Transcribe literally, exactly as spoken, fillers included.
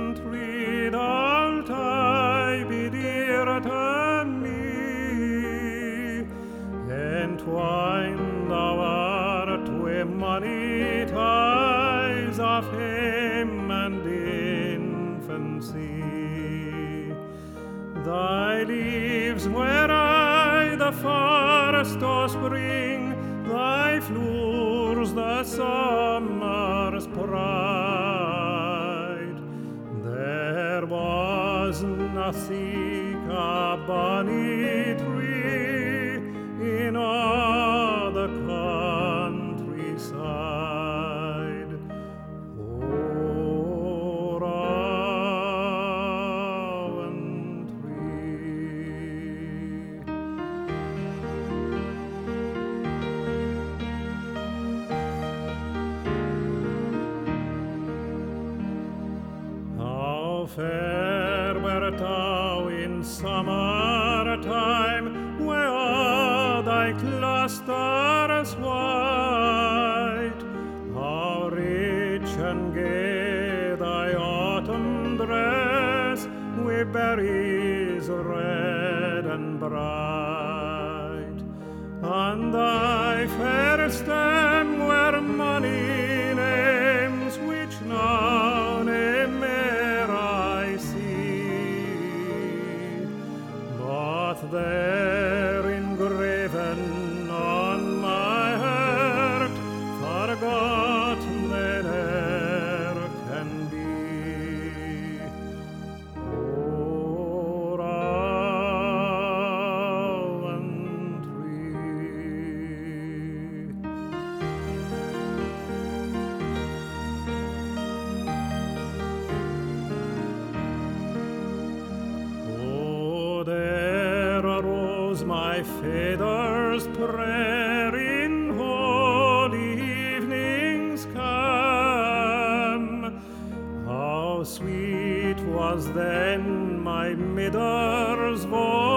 country d'altai bidirte me, entwined thou art wi' many ties of fame and infancy. Thy leaves were I the forest o' spring, thy floors the summer's pride. There was nothing a bonny tree in all the countryside. O rowan tree. How fair wert thou in summer time, where all thy clusters white, how rich and gay thy autumn dress, with berries red and bright. On thy fair stem were many names, which now nae more I see, but there engraven on my heart, forgotten they ne'er can be. O rowan tree. Oh, there arose my father's prayer in holy evenings calm. How sweet was then my mither's voice,